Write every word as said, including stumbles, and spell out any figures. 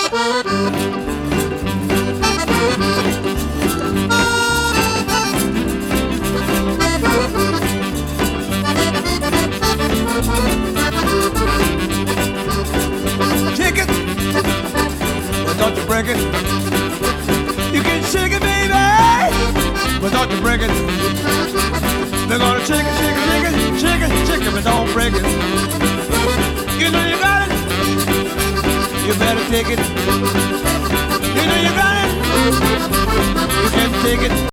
Shake it, but don't you break it. You can shake it, baby, but don't you break it. They're gonna shake it, shake it, shake it, shake it, shake it, but don't break it. You know you got it. You better take it.